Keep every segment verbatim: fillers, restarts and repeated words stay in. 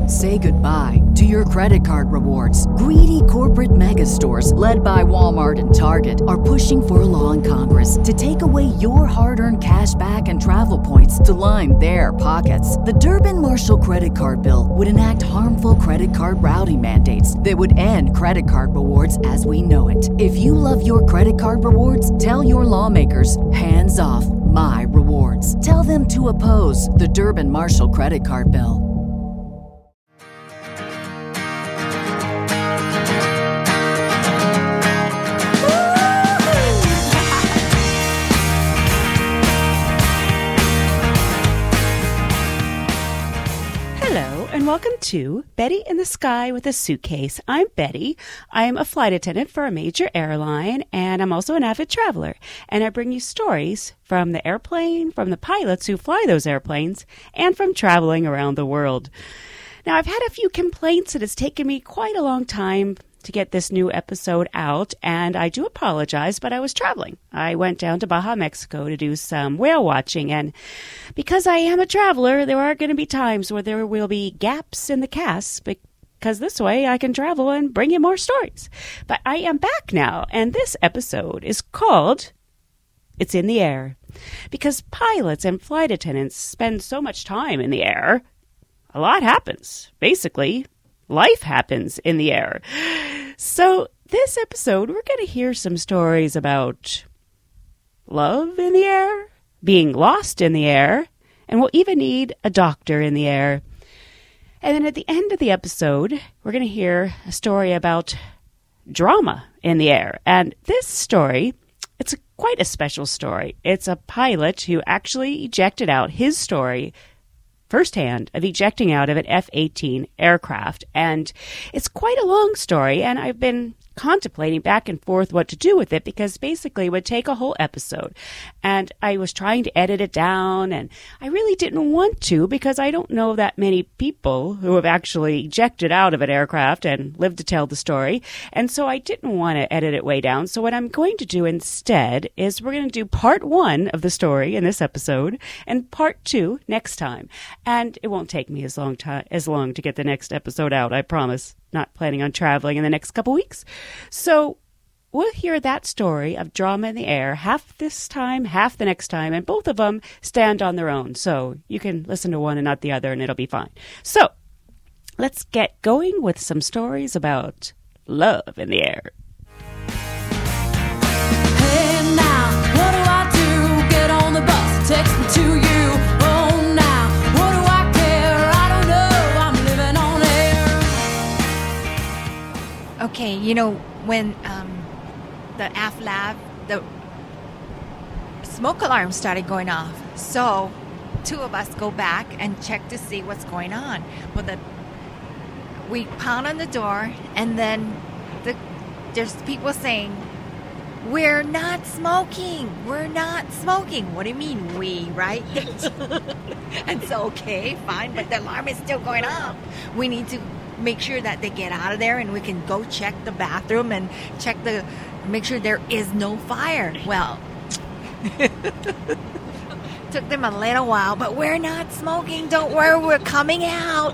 Say goodbye to your credit card rewards. Greedy corporate mega stores, led by Walmart and Target, are pushing for a law in Congress to take away your hard-earned cash back and travel points to line their pockets. The Durbin-Marshall credit card bill would enact harmful credit card routing mandates that would end credit card rewards as we know it. If you love your credit card rewards, tell your lawmakers, hands off my rewards. Tell them to oppose the Durbin-Marshall credit card bill. Welcome to Betty in the Sky with a Suitcase. I'm Betty. I'm a flight attendant for a major airline, and I'm also an avid traveler. And I bring you stories from the airplane, from the pilots who fly those airplanes, and from traveling around the world. Now, I've had a few complaints that it's taken me quite a long time to get this new episode out, and I do apologize, but I was traveling. I went down to Baja, Mexico to do some whale watching, and because I am a traveler, there are going to be times where there will be gaps in the cast, because this way I can travel and bring you more stories. But I am back now, and this episode is called It's in the Air. Because pilots and flight attendants spend so much time in the air, a lot happens. Basically, life happens in the air. So this episode, we're going to hear some stories about love in the air, being lost in the air, and we'll even need a doctor in the air. And then at the end of the episode, we're going to hear a story about drama in the air. And this story, it's a, quite a special story. It's a pilot who actually ejected out his story firsthand of ejecting out of an F eighteen aircraft. And it's quite a long story, and I've been contemplating back and forth what to do with it, because basically it would take a whole episode. And I was trying to edit it down, and I really didn't want to, because I don't know that many people who have actually ejected out of an aircraft and lived to tell the story. And so I didn't want to edit it way down. So what I'm going to do instead is we're going to do part one of the story in this episode and part two next time. And it won't take me as long time as long to get the next episode out, I promise. Not planning on traveling in the next couple weeks. So we'll hear that story of drama in the air, half this time, half the next time, and both of them stand on their own. So you can listen to one and not the other, and it'll be fine. So let's get going with some stories about love in the air. Hey now, what do I do? Get on the bus, text me to you. Oh now, what do I care? I don't know, I'm living on air. Okay, you know, when um, the A F L A V, the smoke alarm started going off. So two of us go back and check to see what's going on. Well, the we pound on the door, and then the there's people saying, "We're not smoking. We're not smoking." What do you mean, we, right? And so, okay, fine, but the alarm is still going off. We need to make sure that they get out of there, and we can go check the bathroom and check the, make sure there is no fire. Well, took them a little while, but we're not smoking. Don't worry, we're coming out.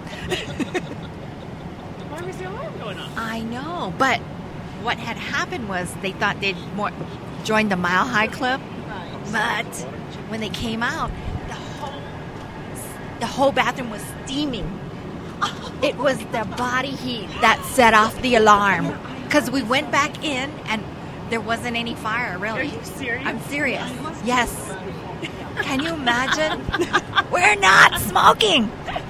Why was the alarm going on? I know, but what had happened was they thought they'd more join the Mile High Club, but when they came out, the whole the whole bathroom was steaming. It was the body heat that set off the alarm, because we went back in and there wasn't any fire, really. Are you serious? I'm serious. Yes. Can you imagine? We're not smoking.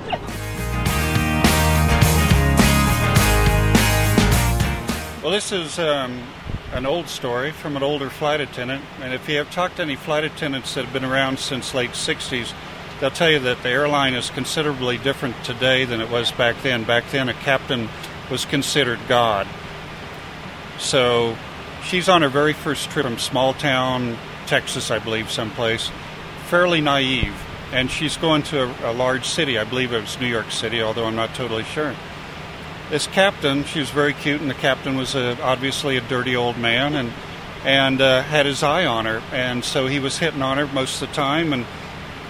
Well, this is um, an old story from an older flight attendant, and if you have talked to any flight attendants that have been around since late sixties, they'll tell you that the airline is considerably different today than it was back then. Back then, a captain was considered God. So she's on her very first trip from small town, Texas, I believe, someplace, fairly naive, and she's going to a, a large city. I believe it was New York City, although I'm not totally sure. This captain, she was very cute, and the captain was a, obviously a dirty old man, and and uh, had his eye on her, and so he was hitting on her most of the time, and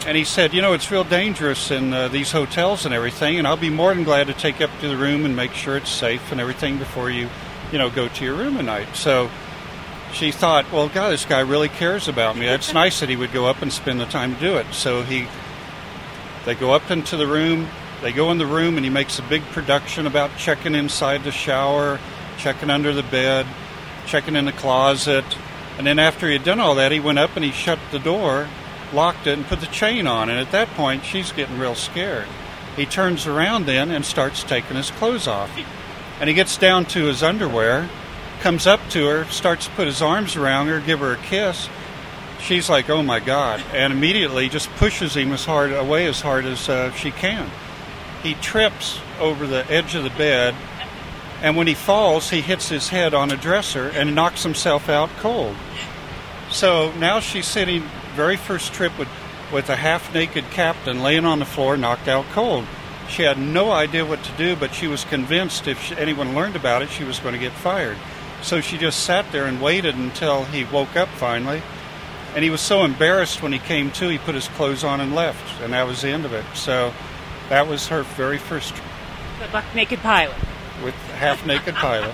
And he said, you know, it's real dangerous in uh, these hotels and everything, and I'll be more than glad to take you up to the room and make sure it's safe and everything before you, you know, go to your room at night. So she thought, well, God, this guy really cares about me. It's nice that he would go up and spend the time to do it. So he, they go up into the room, they go in the room, and he makes a big production about checking inside the shower, checking under the bed, checking in the closet. And then after he had done all that, he went up and he shut the door, locked it, and put the chain on. And at that point, she's getting real scared. He turns around then and starts taking his clothes off. And he gets down to his underwear, comes up to her, starts to put his arms around her, give her a kiss. She's like, oh my God, and immediately just pushes him as hard away as hard as uh, she can. He trips over the edge of the bed, and when he falls, he hits his head on a dresser and knocks himself out cold. So now she's sitting, very first trip with, with a half-naked captain laying on the floor, knocked out cold. She had no idea what to do, but she was convinced if she, anyone learned about it, she was going to get fired. So she just sat there and waited until he woke up finally. And he was so embarrassed when he came to, he put his clothes on and left. And that was the end of it. So that was her very first trip. The buck-naked pilot. With half-naked pilot.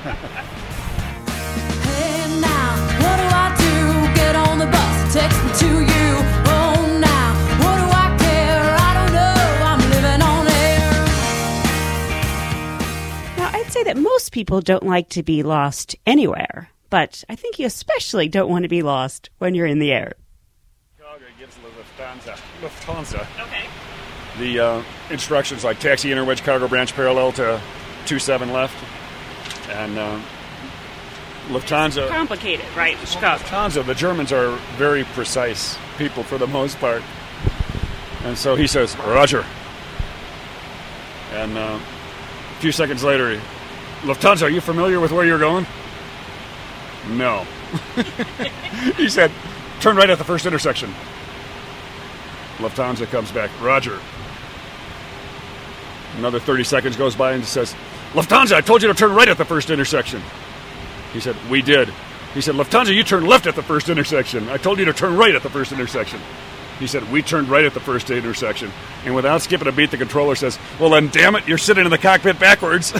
Hey now, what do I do? Get on the bus, text me to you. Oh now, what do I care? I don't know, I'm living on air. Now, I'd say that most people don't like to be lost anywhere, but I think you especially don't want to be lost when you're in the air. Chicago gives Lufthansa. Lufthansa. Okay. The uh, instructions like taxi interwedge cargo branch parallel to two seven left, and uh, Lufthansa. Complicated, right? Chicago. Lufthansa. The Germans are very precise people for the most part, and so he says, "Roger." And uh, a few seconds later, he, Lufthansa, are you familiar with where you're going? No. He said, "Turn right at the first intersection." Lufthansa comes back, "Roger." Another thirty seconds goes by and says, "Lufthansa, I told you to turn right at the first intersection." He said, "We did." He said, "Lufthansa, you turned left at the first intersection. I told you to turn right at the first intersection." He said, "We turned right at the first intersection." And without skipping a beat, the controller says, "Well then, damn it, you're sitting in the cockpit backwards."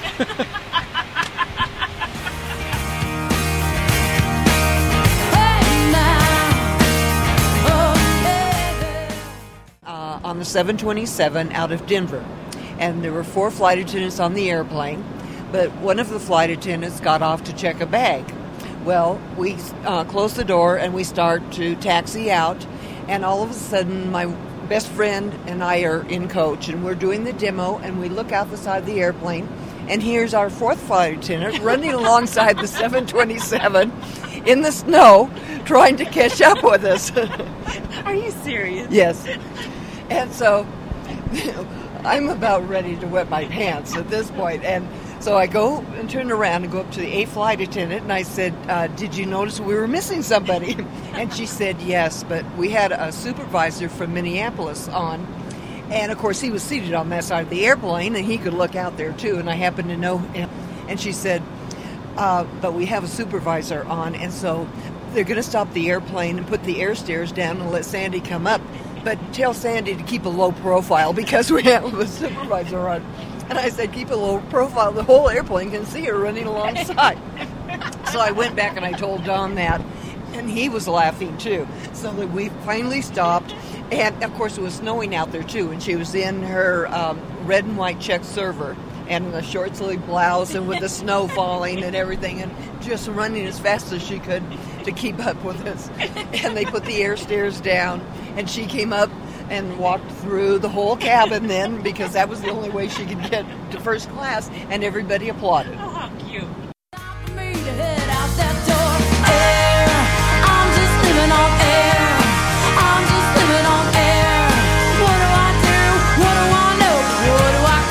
Uh, on the seven twenty-seven out of Denver. And there were four flight attendants on the airplane, but one of the flight attendants got off to check a bag. Well, we uh, close the door and we start to taxi out, and all of a sudden my best friend and I are in coach, and we're doing the demo, and we look out the side of the airplane, and here's our fourth flight attendant running alongside the seven twenty-seven in the snow, trying to catch up with us. Are you serious? Yes. And so I'm about ready to wet my pants at this point. And so I go and turn around and go up to the A flight attendant, and I said, uh, did you notice we were missing somebody? And she said, yes, but we had a supervisor from Minneapolis on. And, of course, he was seated on that side of the airplane, and he could look out there, too, and I happened to know him. And she said, uh, but we have a supervisor on, and so they're going to stop the airplane and put the air stairs down and let Sandy come up. But tell Sandy to keep a low profile because we have a supervisor on. And I said, keep a low profile. The whole airplane can see her running alongside. So I went back and I told Don that, and he was laughing too. So that we finally stopped. And, of course, it was snowing out there, too. And she was in her um, red and white check server and a short-sleeved blouse and with the snow falling and everything, and just running as fast as she could to keep up with us. And they put the air stairs down, and she came up and walked through the whole cabin then, because that was the only way she could get to first class, and everybody applauded. Oh, how cute. Time for me to head out that door. Air, I'm just living on air. I'm just living on air. What do I do? What do I know? What do I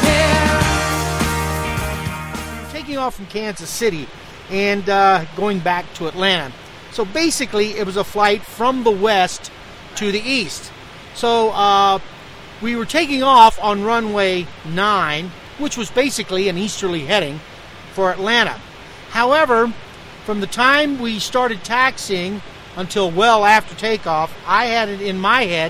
care? Taking off from Kansas City and uh, going back to Atlanta. So basically, it was a flight from the west to the east. So uh, we were taking off on runway nine, which was basically an easterly heading for Atlanta. However, from the time we started taxiing until well after takeoff, I had it in my head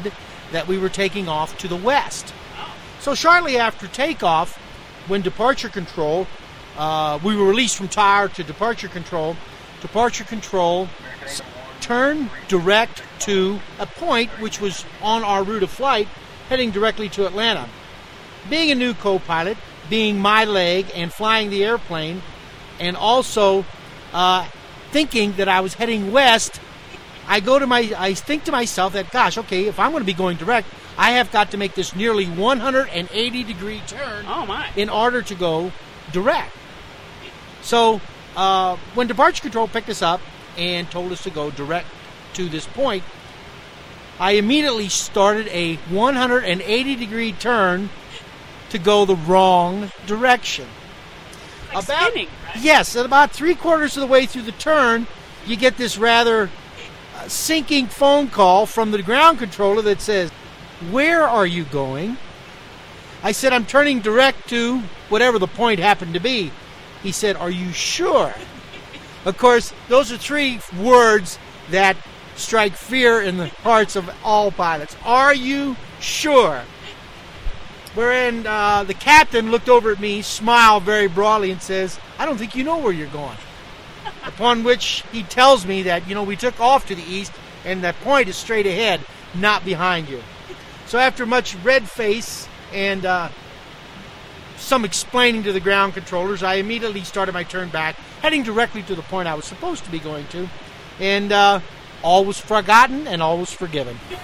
that we were taking off to the west. So shortly after takeoff, when departure control, uh, we were released from tower to departure control, departure control s- turned direct to a point which was on our route of flight, heading directly to Atlanta. Being a new co-pilot, being my leg and flying the airplane, and also uh, thinking that I was heading west, I go to my, I think to myself that, gosh, okay, if I'm going to be going direct, I have got to make this nearly one hundred eighty degree turn Oh, my. in order to go direct. So uh, when departure control picked us up and told us to go direct to this point, I immediately started a one hundred eighty degree turn to go the wrong direction. Like about, spinning, right? Yes, at about three quarters of the way through the turn, you get this rather uh, sinking phone call from the ground controller that says, "Where are you going?" I said, "I'm turning direct to whatever the point happened to be." He said, "Are you sure?" Of course, those are three words that strike fear in the hearts of all pilots. Are you sure? Wherein uh, the captain looked over at me, smiled very broadly, and says, "I don't think you know where you're going." Upon which he tells me that, you know, we took off to the east, and that point is straight ahead, not behind you. So after much red face and uh, some explaining to the ground controllers, I immediately started my turn back, heading directly to the point I was supposed to be going to. And uh, all was forgotten and all was forgiven. So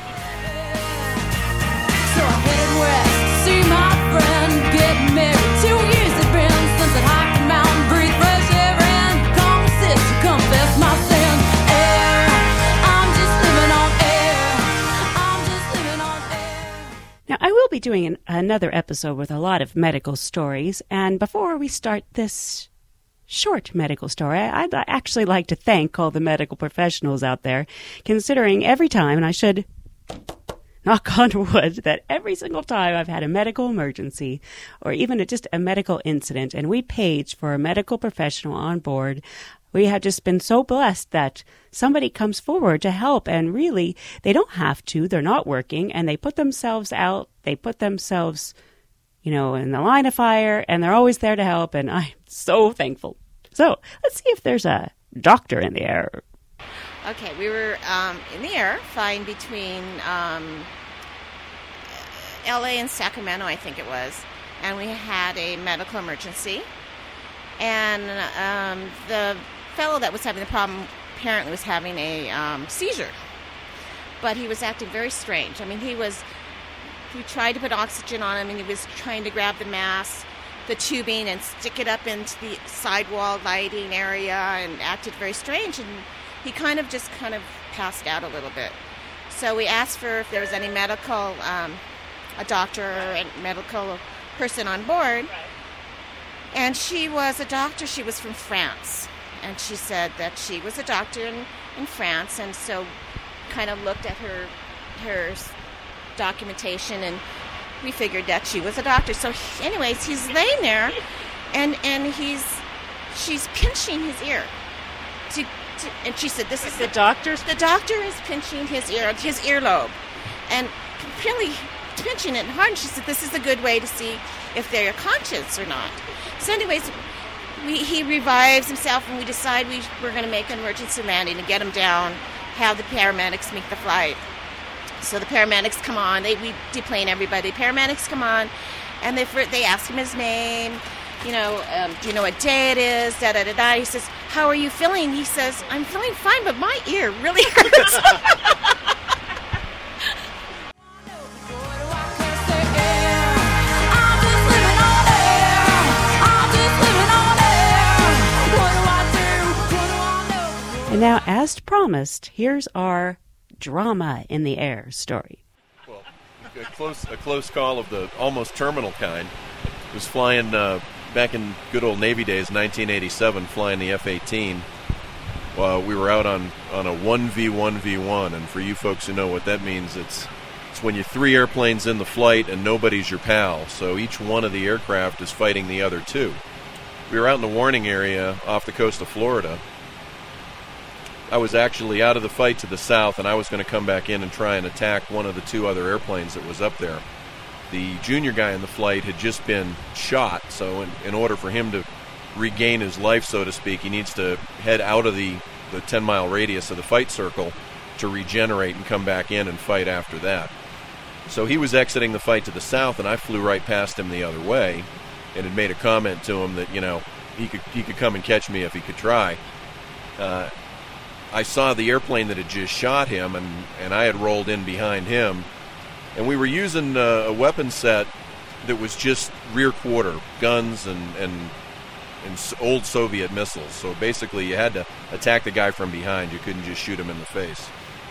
I headed west to see my friend get married. Two years it been since I hiked the mountain, breathe fresh air and confess to confess my sin. Air, I'm just living on air. I'm just living on air. Now, I will be doing an, another episode with a lot of medical stories, and before we start this short medical story, I'd actually like to thank all the medical professionals out there, considering every time, and I should knock on wood, that every single time I've had a medical emergency or even a, just a medical incident, and we page for a medical professional on board, we have just been so blessed that somebody comes forward to help, and really, they don't have to. They're not working, and they put themselves out. They put themselves, you know, in the line of fire, and they're always there to help, and I'm so thankful. So let's see if there's a doctor in the air. Okay, we were um, in the air flying between um, L A and Sacramento, I think it was, and we had a medical emergency. And um, the fellow that was having the problem apparently was having a um, seizure, but he was acting very strange. I mean, he was, we tried to put oxygen on him, and he was trying to grab the mask, the tubing, and stick it up into the sidewall lighting area, and acted very strange. And he kind of just kind of passed out a little bit. So we asked for if there was any medical, um, a doctor or a medical person on board. And she was a doctor. She was from France. And she said that she was a doctor in, in France. And so kind of looked at her her documentation, and we figured that she was a doctor. So he, anyways, he's laying there, and, and he's she's pinching his ear. To, to, and she said, this is The doctor's the doctor is pinching his ear, his earlobe, and really pinching it hard. And she said, this is a good way to see if they're conscious or not. So anyways, we, he revives himself, and we decide we, we're going to make an emergency landing and get him down, have the paramedics make the flight. So the paramedics come on. They we deplane everybody. The paramedics come on, and they they ask him his name. You know, um, do you know what day it is? Da da da da. He says, "How are you feeling?" He says, "I'm feeling fine, but my ear really hurts." And now, as promised, here's our drama in the air story. Well, a close a close call of the almost terminal kind. Was flying uh, back in good old Navy days, nineteen eighty-seven, flying the F eighteen. Uh, we were out on, on a one v one v one, and for you folks who know what that means, it's it's when you're three airplanes in the flight and nobody's your pal, so each one of the aircraft is fighting the other two. We were out in the warning area off the coast of Florida. I was actually out of the fight to the south, and I was going to come back in and try and attack one of the two other airplanes that was up there. The junior guy in the flight had just been shot, so in, in order for him to regain his life, so to speak, he needs to head out of the, the ten-mile radius of the fight circle to regenerate and come back in and fight after that. So he was exiting the fight to the south, and I flew right past him the other way and had made a comment to him that, you know, he could he could come and catch me if he could try. Uh, I saw the airplane that had just shot him, and, and I had rolled in behind him. And we were using uh, a weapon set that was just rear quarter, guns and, and, and old Soviet missiles. So basically you had to attack the guy from behind. You couldn't just shoot him in the face.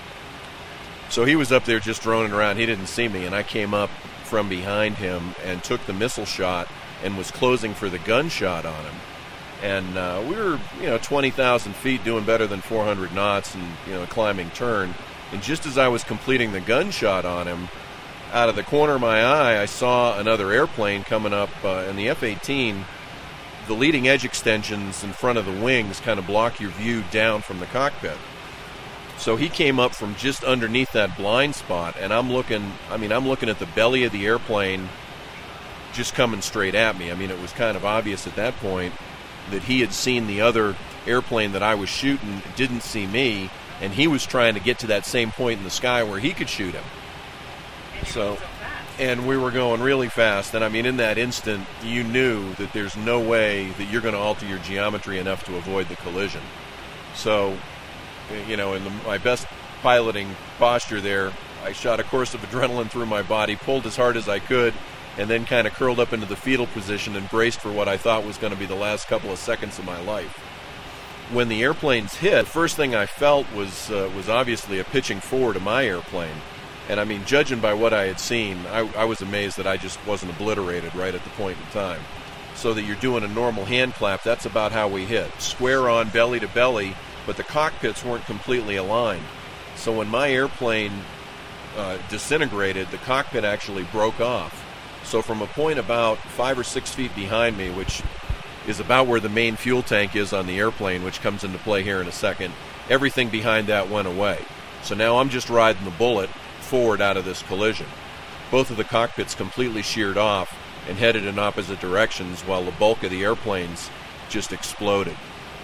So he was up there just droning around. He didn't see me, and I came up from behind him and took the missile shot and was closing for the gunshot on him. And uh, we were, you know, twenty thousand feet, doing better than four hundred knots, and, you know, climbing turn. And just as I was completing the gunshot on him, out of the corner of my eye, I saw another airplane coming up. Uh, in the F eighteen, the leading edge extensions in front of the wings kind of block your view down from the cockpit. So he came up from just underneath that blind spot, and I'm looking, I mean, I'm looking at the belly of the airplane just coming straight at me. I mean, it was kind of obvious at that point that he had seen the other airplane that I was shooting, didn't see me, and he was trying to get to that same point in the sky where he could shoot him. So, and we were going really fast, and I mean, in that instant, you knew that there's no way that you're going to alter your geometry enough to avoid the collision. So, you know, in the, my best piloting posture there, I shot a course of adrenaline through my body, pulled as hard as I could, and then kind of curled up into the fetal position and braced for what I thought was going to be the last couple of seconds of my life. When the airplanes hit, the first thing I felt was uh, was obviously a pitching forward of my airplane. And I mean, judging by what I had seen, I, I was amazed that I just wasn't obliterated right at the point in time. So that you're doing a normal hand clap, that's about how we hit. Square on, belly to belly, but the cockpits weren't completely aligned. So when my airplane uh, disintegrated, the cockpit actually broke off. So from a point about five or six feet behind me, which is about where the main fuel tank is on the airplane, which comes into play here in a second, everything behind that went away. So now I'm just riding the bullet forward out of this collision. Both of the cockpits completely sheared off and headed in opposite directions, while the bulk of the airplanes just exploded.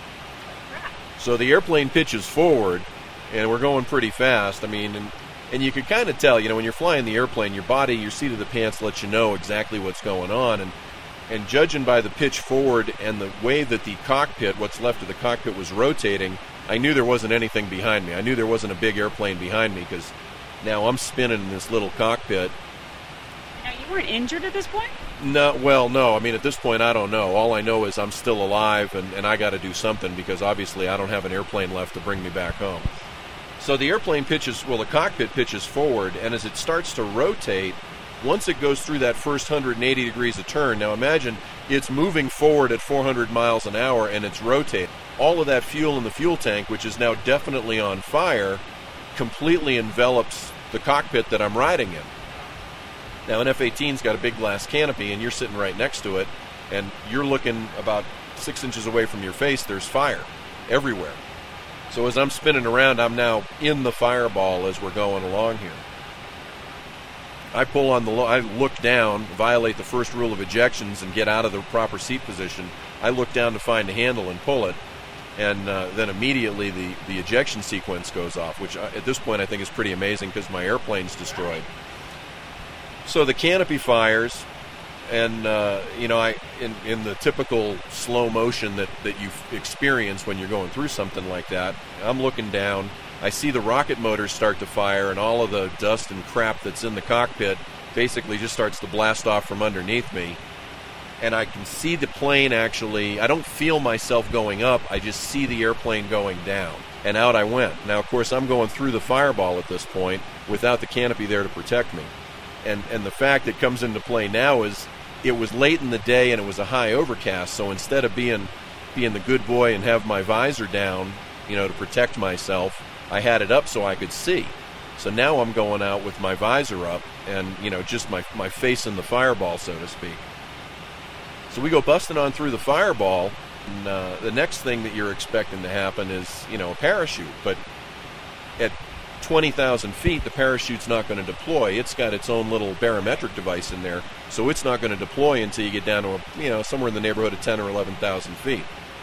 So the airplane pitches forward, and we're going pretty fast. I mean, and, and you could kind of tell, you know, when you're flying the airplane, your body, your seat of the pants lets you know exactly what's going on. And and judging by the pitch forward and the way that the cockpit, what's left of the cockpit, was rotating, I knew there wasn't anything behind me. I knew there wasn't a big airplane behind me, because now I'm spinning in this little cockpit. Now, you weren't injured at this point? No, well, no. I mean, at this point, I don't know. All I know is I'm still alive, and, and I got to do something, because obviously I don't have an airplane left to bring me back home. So the airplane pitches, well, the cockpit pitches forward, and as it starts to rotate, once it goes through that first one hundred eighty degrees of turn, now imagine it's moving forward at four hundred miles an hour, and it's rotating. All of that fuel in the fuel tank, which is now definitely on fire, completely envelops the cockpit that I'm riding in. Now, an F eighteen's got a big glass canopy, and you're sitting right next to it, and you're looking about six inches away from your face. There's fire everywhere. So as I'm spinning around, I'm now in the fireball as we're going along here. I pull on the, lo- I look down, violate the first rule of ejections, and get out of the proper seat position. I look down to find a handle and pull it, and uh, then immediately the, the ejection sequence goes off, which I, at this point I think is pretty amazing, because my airplane's destroyed. So the canopy fires, and uh, you know, I in, in the typical slow motion that, that you experience when you're going through something like that, I'm looking down. I see the rocket motors start to fire, and all of the dust and crap that's in the cockpit basically just starts to blast off from underneath me. And I can see the plane actually, I don't feel myself going up, I just see the airplane going down. And out I went. Now, of course, I'm going through the fireball at this point without the canopy there to protect me. And and the fact that comes into play now is it was late in the day and it was a high overcast, so instead of being being the good boy and have my visor down, you know, to protect myself, I had it up so I could see. So now I'm going out with my visor up and, you know, just my, my face in the fireball, so to speak. So we go busting on through the fireball, And, uh, the next thing that you're expecting to happen is, you know, a parachute. But at twenty thousand feet, the parachute's not going to deploy. It's got its own little barometric device in there, so it's not going to deploy until you get down to, a, you know, somewhere in the neighborhood of ten or eleven thousand feet.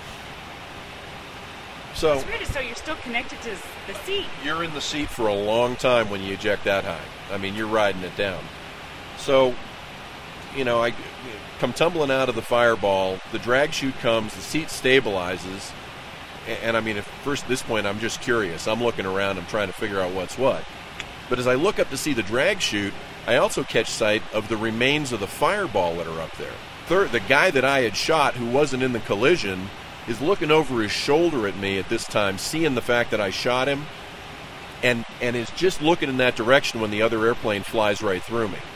So it's weird, so you're still connected to the seat. You're in the seat for a long time when you eject that high. I mean, you're riding it down. So, you know, I come tumbling out of the fireball. The drag chute comes. The seat stabilizes. And, and I mean, at first, this point, I'm just curious. I'm looking around. I'm trying to figure out what's what. But as I look up to see the drag chute, I also catch sight of the remains of the fireball that are up there. Third, the guy that I had shot, who wasn't in the collision, is looking over his shoulder at me at this time, seeing the fact that I shot him, and and is just looking in that direction when the other airplane flies right through me.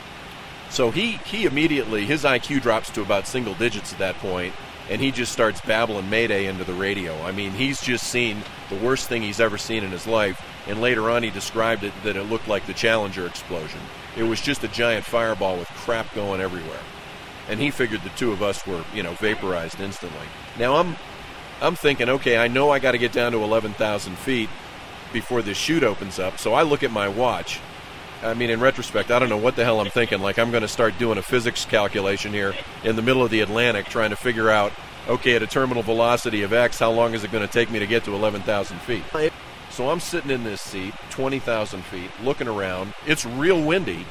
So he, he immediately, his I Q drops to about single digits at that point, and he just starts babbling Mayday into the radio. I mean, he's just seen the worst thing he's ever seen in his life, and later on he described it that it looked like the Challenger explosion. It was just a giant fireball with crap going everywhere. And he figured the two of us were, you know, vaporized instantly. Now I'm I'm thinking, okay, I know I got to get down to eleven thousand feet before this chute opens up, so I look at my watch. I mean, in retrospect, I don't know what the hell I'm thinking. Like, I'm going to start doing a physics calculation here in the middle of the Atlantic, trying to figure out, okay, at a terminal velocity of X, how long is it going to take me to get to eleven thousand feet? So I'm sitting in this seat, twenty thousand feet, looking around. It's real windy.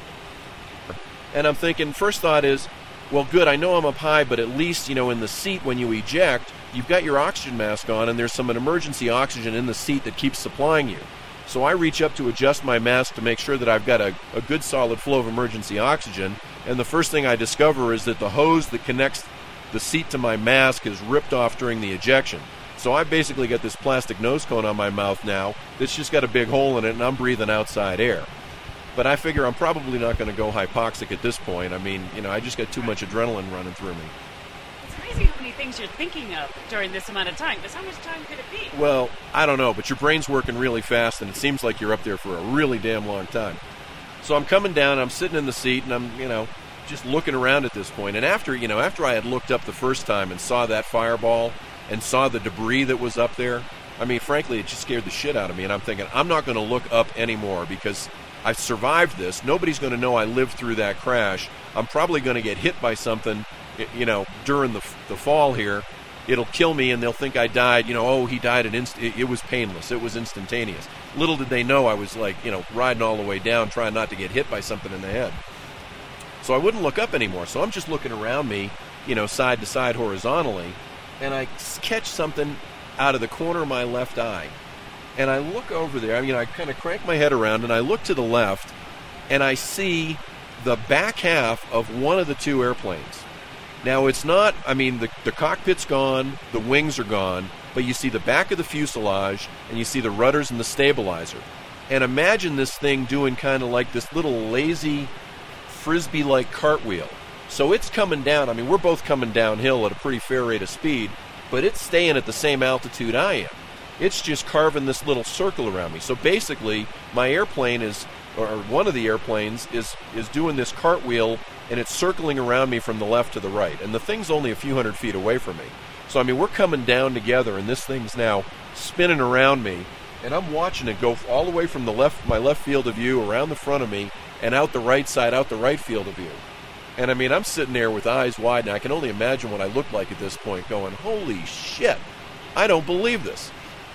And I'm thinking, first thought is, well, good, I know I'm up high, but at least, you know, in the seat when you eject, you've got your oxygen mask on, and there's some emergency oxygen in the seat that keeps supplying you. So I reach up to adjust my mask to make sure that I've got a, a good solid flow of emergency oxygen, and the first thing I discover is that the hose that connects the seat to my mask is ripped off during the ejection. So I basically got this plastic nose cone on my mouth now that's just got a big hole in it, and I'm breathing outside air. But I figure I'm probably not going to go hypoxic at this point. I mean, you know, I just got too much adrenaline running through me. It's crazy how many things you're thinking of during this amount of time. Because how much time could it be? Well, I don't know, but your brain's working really fast, and it seems like you're up there for a really damn long time. So I'm coming down, I'm sitting in the seat, and I'm, you know, just looking around at this point. And after, you know, after I had looked up the first time and saw that fireball and saw the debris that was up there, I mean, frankly, it just scared the shit out of me. And I'm thinking, I'm not going to look up anymore because I survived this. Nobody's going to know I lived through that crash. I'm probably going to get hit by something, you know, during the the fall here. It'll kill me, and they'll think I died. You know, oh, he died at inst- it, it was painless. It was instantaneous. Little did they know I was, like, you know, riding all the way down, trying not to get hit by something in the head. So I wouldn't look up anymore. So I'm just looking around me, you know, side to side horizontally, and I catch something out of the corner of my left eye. And I look over there, I mean, I kind of crank my head around, and I look to the left, and I see the back half of one of the two airplanes. Now, it's not, I mean, the, the cockpit's gone, the wings are gone, but you see the back of the fuselage, and you see the rudders and the stabilizer. And imagine this thing doing kind of like this little lazy, frisbee-like cartwheel. So it's coming down, I mean, we're both coming downhill at a pretty fair rate of speed, but it's staying at the same altitude I am. It's just carving this little circle around me. So basically, my airplane is, or one of the airplanes, is is doing this cartwheel, and it's circling around me from the left to the right. And the thing's only a few hundred feet away from me. So, I mean, we're coming down together, and this thing's now spinning around me, and I'm watching it go all the way from the left, my left field of view, around the front of me, and out the right side, out the right field of view. And, I mean, I'm sitting there with eyes wide, and I can only imagine what I look like at this point, going, holy shit, I don't believe this.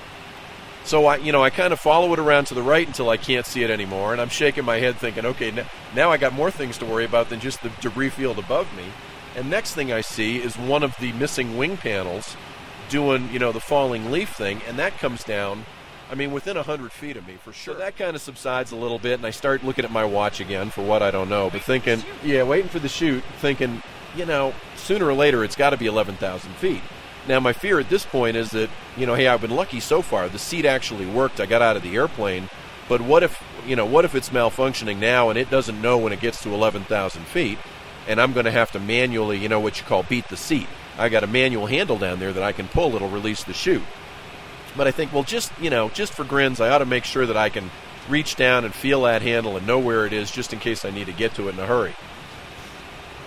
So, I, you know, I kind of follow it around to the right until I can't see it anymore, and I'm shaking my head thinking, okay, n- now I got more things to worry about than just the debris field above me. And next thing I see is one of the missing wing panels doing, you know, the falling leaf thing, and that comes down, I mean, within one hundred feet of me, for sure. So that kind of subsides a little bit, and I start looking at my watch again for what I don't know, but thinking, yeah, waiting for the chute, thinking, you know, sooner or later it's got to be eleven thousand feet. Now, my fear at this point is that, you know, hey, I've been lucky so far. The seat actually worked. I got out of the airplane. But what if, you know, what if it's malfunctioning now and it doesn't know when it gets to eleven thousand feet, and I'm going to have to manually, you know, what you call beat the seat. I got a manual handle down there that I can pull. It'll release the chute. But I think, well, just, you know, just for grins, I ought to make sure that I can reach down and feel that handle and know where it is just in case I need to get to it in a hurry.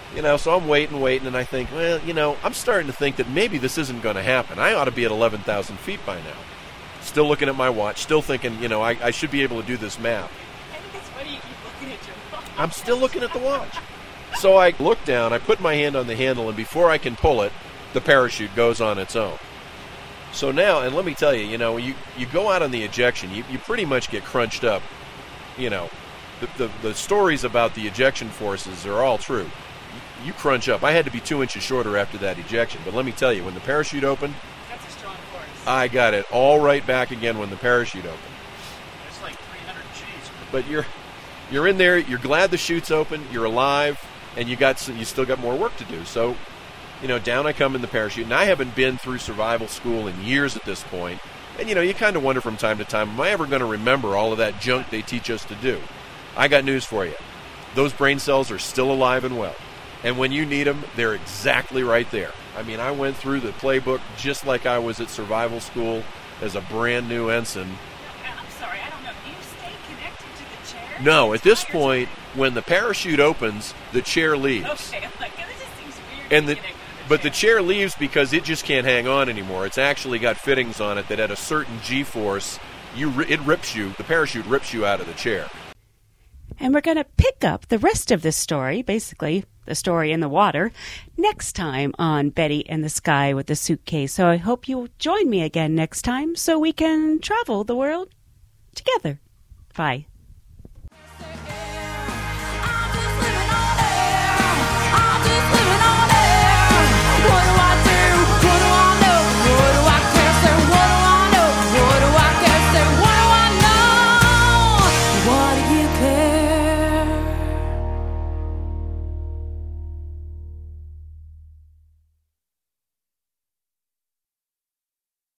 You know, so I'm waiting, waiting, and I think, well, you know, I'm starting to think that maybe this isn't going to happen. I ought to be at eleven thousand feet by now. Still looking at my watch, still thinking, you know, I, I should be able to do this map. I think it's funny you keep looking at your watch. I'm still looking at the watch. So I look down, I put my hand on the handle, and before I can pull it, the parachute goes on its own. So now, and let me tell you, you know, you, you go out on the ejection, you, you pretty much get crunched up. You know, the, the, the stories about the ejection forces are all true. You, you crunch up. I had to be two inches shorter after that ejection, but let me tell you, when the parachute opened, That's a strong force. I got it all right back again when the parachute opened. It's like three hundred G's. But you're you're in there, you're glad the chute's open, you're alive, and you got some, you still got more work to do. So, you know, down I come in the parachute, and I haven't been through survival school in years at this point. And, you know, you kind of wonder from time to time, am I ever going to remember all of that junk they teach us to do? I got news for you. Those brain cells are still alive and well. And when you need them, they're exactly right there. I mean, I went through the playbook just like I was at survival school as a brand new ensign. I'm sorry, I don't know. Do you stay connected to the chair? No, at this point, when the parachute opens, the chair leaves. Okay, I'm like, this just seems weird. And to the, be connected to the but the chair. chair leaves because it just can't hang on anymore. It's actually got fittings on it that at a certain G-force, you ri- it rips you, the parachute rips you out of the chair. And we're going to pick up the rest of this story, basically the story in the water, next time on Betty in the Sky with the Suitcase. So I hope you'll join me again next time so we can travel the world together. Bye.